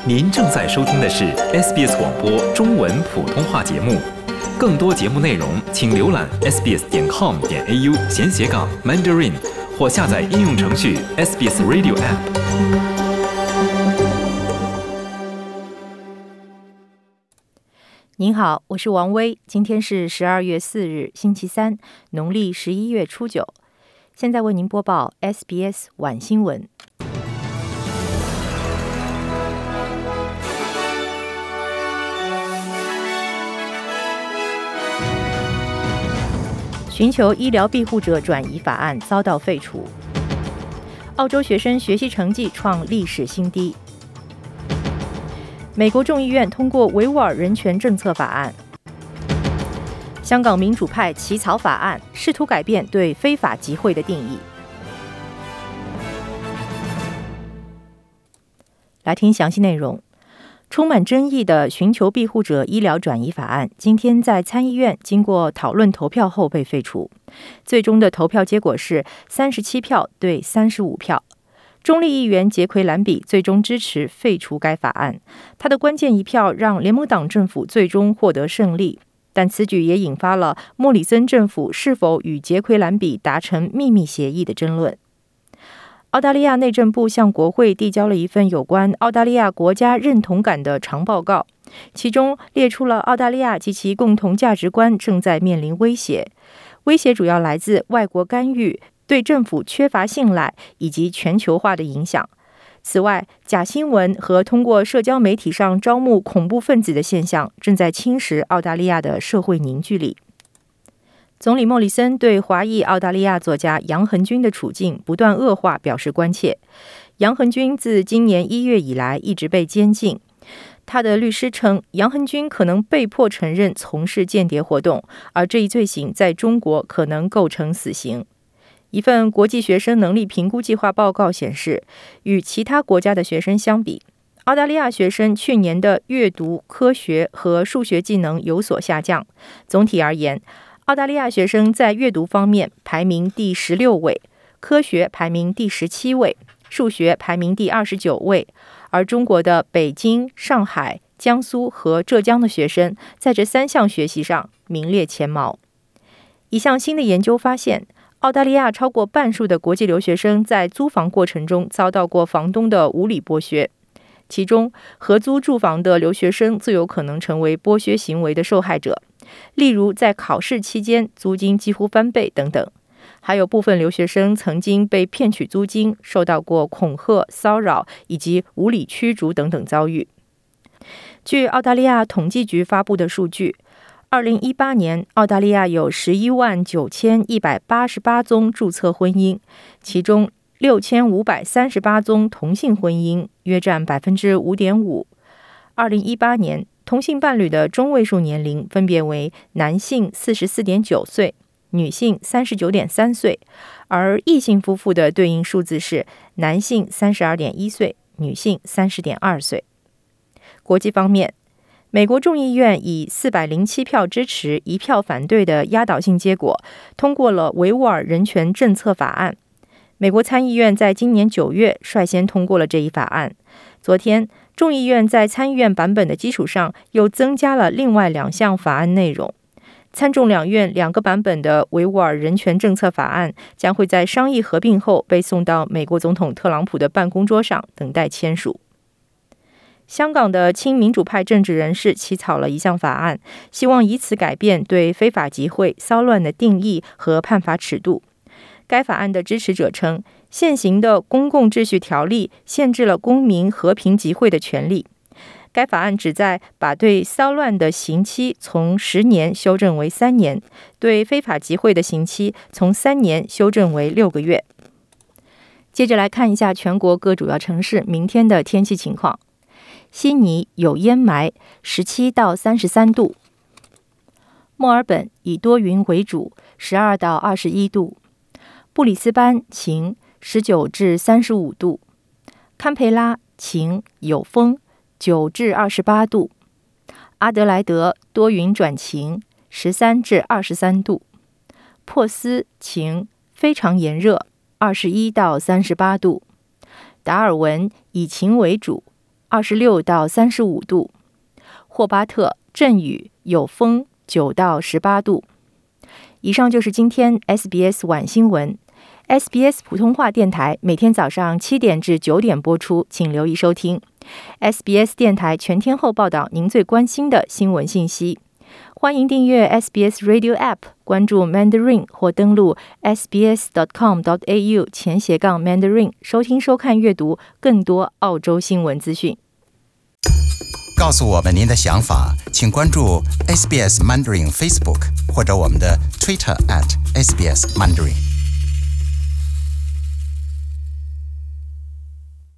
您正在收听的是 SBS 广播中文普通话节目。更多节目内容，请浏览 sbs.com.au/Mandarin 或下载应用程序 SBS Radio App。 您好，我是王威，今天是12月4日，星期三，农历11月初9。现在为您播报 SBS 晚新闻。寻求医疗庇护者转移法案遭到废除。澳洲学生学习成绩创历史新低。美国众议院通过维吾尔人权政策法案。香港民主派起草法案，试图改变对非法集会的定义。来听详细内容。充满争议的寻求庇护者医疗转移法案，今天在参议院经过讨论投票后被废除。最终的投票结果是37票对35票。中立议员杰奎兰比最终支持废除该法案，他的关键一票让联盟党政府最终获得胜利。但此举也引发了莫里森政府是否与杰奎兰比达成秘密协议的争论。澳大利亚内政部向国会递交了一份有关澳大利亚国家认同感的长报告，其中列出了澳大利亚及其共同价值观正在面临威胁，威胁主要来自外国干预、对政府缺乏信赖以及全球化的影响。此外，假新闻和通过社交媒体上招募恐怖分子的现象正在侵蚀澳大利亚的社会凝聚力。总理莫里森对华裔澳大利亚作家杨恒均的处境不断恶化表示关切。杨恒均自今年1月以来一直被监禁。他的律师称，杨恒均可能被迫承认从事间谍活动，而这一罪行在中国可能构成死刑。一份国际学生能力评估计划报告显示，与其他国家的学生相比，澳大利亚学生去年的阅读、科学和数学技能有所下降。总体而言，澳大利亚学生在阅读方面排名第16位，科学排名第17位，数学排名第29位，而中国的北京、上海、江苏和浙江的学生在这3项学习上名列前茅。一项新的研究发现，澳大利亚超过半数的国际留学生在租房过程中遭到过房东的无理剥削，其中合租住房的留学生最有可能成为剥削行为的受害者，例如在考试期间租金几乎翻倍等等。还有部分留学生曾经被骗取租金，受到过恐吓、骚扰以及无理驱逐等等遭遇。据澳大利亚统计局发布的数据，2018年澳大利亚有119188宗注册婚姻，其中6538宗同性婚姻，约占 5.5%。2018年同性伴侣的中位数年龄分别为男性 44.9 岁，女性 39.3 岁，而异性夫妇的对应数字是男性 32.1 岁，女性 30.2 岁。国际方面，美国众议院以407票支持、1票反对的压倒性结果，通过了维吾尔人权政策法案。美国参议院在今年9月率先通过了这一法案。昨天，众议院在参议院版本的基础上，又增加了另外2项法案内容。参众两院2个版本的维吾尔人权政策法案将会在商议合并后被送到美国总统特朗普的办公桌上，等待签署。香港的亲民主派政治人士起草了一项法案，希望以此改变对非法集会、骚乱的定义和判罚尺度。该法案的支持者称，现行的公共秩序条例限制了公民和平集会的权利。该法案旨在把对骚乱的刑期从10年修正为3年，对非法集会的刑期从3年修正为6个月。接着来看一下全国各主要城市明天的天气情况。悉尼有烟霾，17到33度。墨尔本以多云为主，12到21度。布里斯班晴，19至35度。堪培拉晴有风，9至28度。阿德莱德多云转晴，13至23度。珀斯晴，非常炎热，21到38度。达尔文以晴为主 26到35度；霍巴特阵雨有风9到18度。以上就是今天 SBS 晚新闻。SBS 普通话电台每天早上7点至9点播出，请留意收听。SBS 电台全天候报道您最关心的新闻信息。欢迎订阅 SBS Radio App， 关注 Mandarin 或登录 sbs.com.au/Mandarin 收听、收看、阅读更多澳洲新闻资讯。 告诉我们您的想法，请关注 SBS Mandarin Facebook 或者我们的 Twitter @SBS Mandarin。